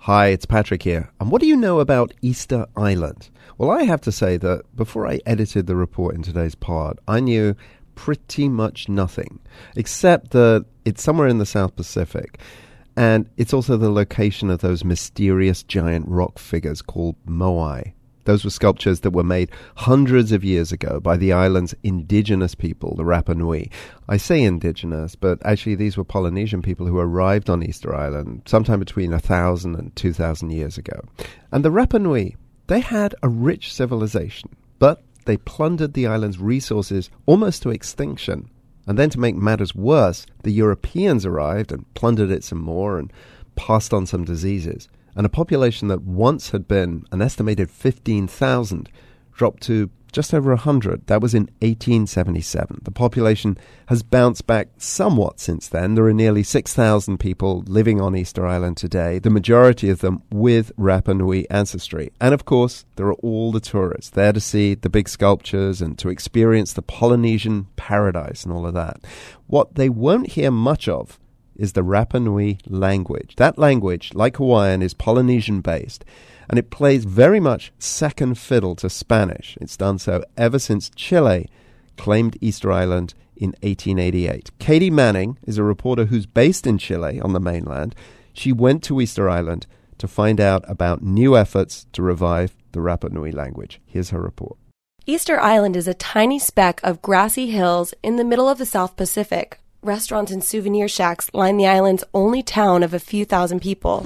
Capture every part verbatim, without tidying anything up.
Hi, it's Patrick here. And what do you know about Easter Island? Well, I have to say that before I edited the report in today's pod, I knew pretty much nothing, except that it's somewhere in the South Pacific. And it's also the location of those mysterious giant rock figures called moai. Those were sculptures that were made hundreds of years ago by the island's indigenous people, the Rapa Nui. I say indigenous, but actually these were Polynesian people who arrived on Easter Island sometime between one thousand and two thousand years ago. And the Rapa Nui, they had a rich civilization, but they plundered the island's resources almost to extinction. And then to make matters worse, the Europeans arrived and plundered it some more and passed on some diseases. And a population that once had been an estimated fifteen thousand dropped to just over one hundred. That was in eighteen seventy-seven. The population has bounced back somewhat since then. There are nearly six thousand people living on Easter Island today, the majority of them with Rapa Nui ancestry. And of course, there are all the tourists there to see the big sculptures and to experience the Polynesian paradise and all of that. What they won't hear much of is the Rapa Nui language. That language, like Hawaiian, is Polynesian-based, and it plays very much second fiddle to Spanish. It's done so ever since Chile claimed Easter Island in eighteen eighty-eight. Katie Manning is a reporter who's based in Chile on the mainland. She went to Easter Island to find out about new efforts to revive the Rapa Nui language. Here's her report. Easter Island is a tiny speck of grassy hills in the middle of the South Pacific. Restaurants and souvenir shacks line the island's only town of a few thousand people.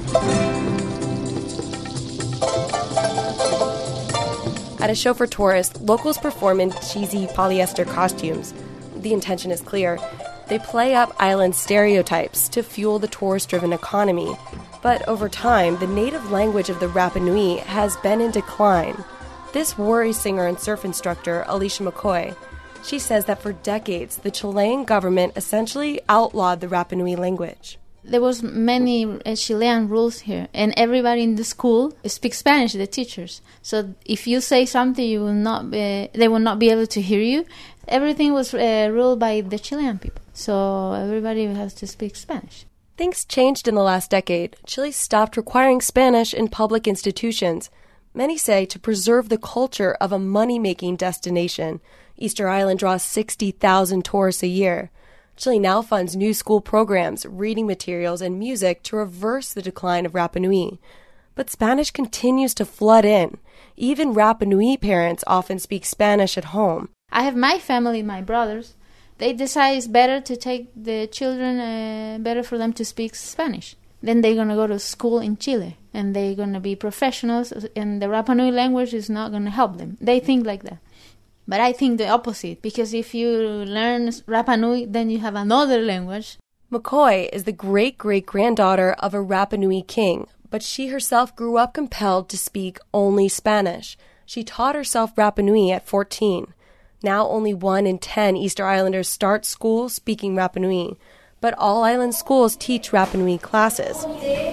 At a show for tourists, locals perform in cheesy polyester costumes. The intention is clear. They play up island stereotypes to fuel the tourist-driven economy. But over time, the native language of the Rapa Nui has been in decline. This worries singer and surf instructor Alicia McCoy. She says that for decades, the Chilean government essentially outlawed the Rapa Nui language. There was many uh, Chilean rules here, and everybody in the school speaks Spanish, the teachers. So if you say something, you will not be, they will not be able to hear you. Everything was uh, ruled by the Chilean people, so everybody has to speak Spanish. Things changed in the last decade. Chile stopped requiring Spanish in public institutions. Many say to preserve the culture of a money-making destination. Easter Island draws sixty thousand tourists a year. Chile now funds new school programs, reading materials, and music to reverse the decline of Rapa Nui. But Spanish continues to flood in. Even Rapa Nui parents often speak Spanish at home. I have my family, my brothers. They decide it's better to take the children, uh, better for them to speak Spanish. Then they're going to go to school in Chile, and they're going to be professionals, and the Rapa Nui language is not going to help them. They think like that. But I think the opposite, because if you learn Rapa Nui, then you have another language. McCoy is the great-great-granddaughter of a Rapa Nui king, but she herself grew up compelled to speak only Spanish. She taught herself Rapa Nui at fourteen. Now only one in ten Easter Islanders start school speaking Rapa Nui, but all island schools teach Rapa Nui classes.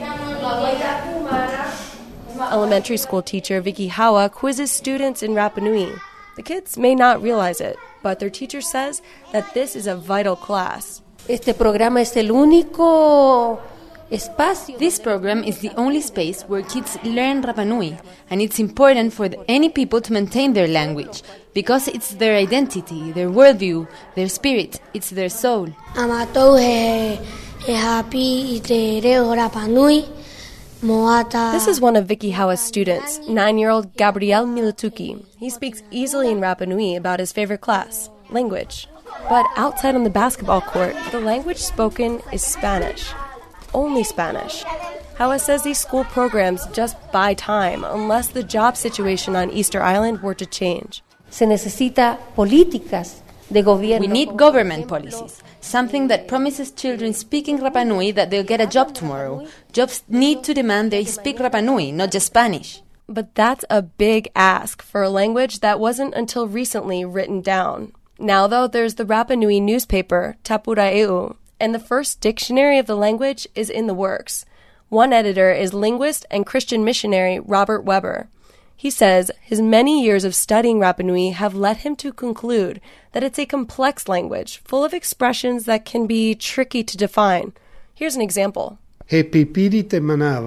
Elementary school teacher Vicky Hawa quizzes students in Rapa Nui. The kids may not realize it, but their teacher says that this is a vital class. Este programa es el único espacio. This program is the only space where kids learn Rapa Nui, and it's important for the, any people to maintain their language, because it's their identity, their worldview, their spirit, it's their soul. Amatou he he happy ite reo Rapa Nui. This is one of Vicky Hawa's students, nine-year-old Gabriel Milituki. He speaks easily in Rapa Nui about his favorite class, language. But outside on the basketball court, the language spoken is Spanish. Only Spanish. Hawa says these school programs just buy time unless the job situation on Easter Island were to change. Se necesita políticas de gobierno. We need government policies. Something that promises children speaking Rapa Nui that they'll get a job tomorrow. Jobs need to demand they speak Rapa Nui, not just Spanish. But that's a big ask for a language that wasn't until recently written down. Now, though, there's the Rapa Nui newspaper, Tapuraeu, and the first dictionary of the language is in the works. One editor is linguist and Christian missionary Robert Weber. He says his many years of studying Rapa Nui have led him to conclude that it's a complex language, full of expressions that can be tricky to define. Here's an example. He pipiri te manava,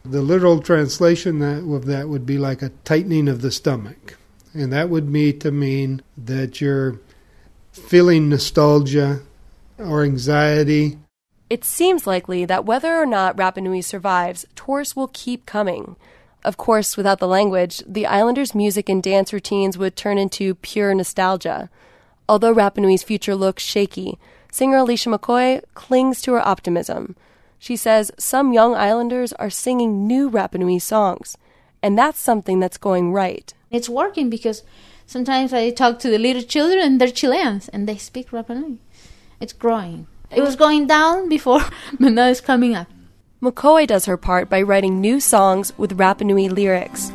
The literal translation of that would be like a tightening of the stomach. And that would mean to mean that you're feeling nostalgia or anxiety. It seems likely that whether or not Rapa Nui survives, tourists will keep coming. Of course, without the language, the islanders' music and dance routines would turn into pure nostalgia. Although Rapa Nui's future looks shaky, singer Alicia McCoy clings to her optimism. She says some young islanders are singing new Rapa Nui songs, and that's something that's going right. It's working because sometimes I talk to the little children and they're Chileans and they speak Rapa Nui. It's growing. It was going down before, but now it's coming up. McCoy does her part by writing new songs with Rapa Nui lyrics.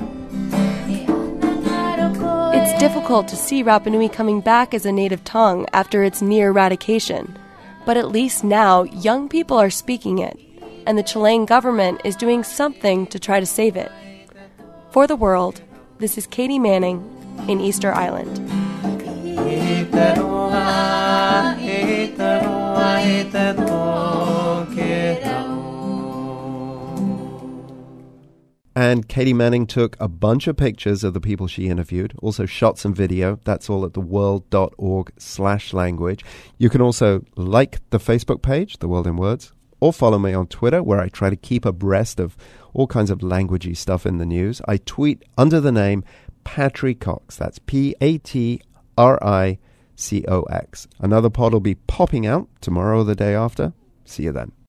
It's difficult to see Rapa Nui coming back as a native tongue after its near eradication. But at least now, young people are speaking it, and the Chilean government is doing something to try to save it. For the World, this is Katie Manning in Easter Island. And Katie Manning took a bunch of pictures of the people she interviewed, also shot some video. That's all at theworld.org slash language. You can also like the Facebook page, The World in Words, or follow me on Twitter, where I try to keep abreast of all kinds of languagey stuff in the news. I tweet under the name Patry Cox. That's P A T R I C O X. Another pod will be popping out tomorrow or the day after. See you then.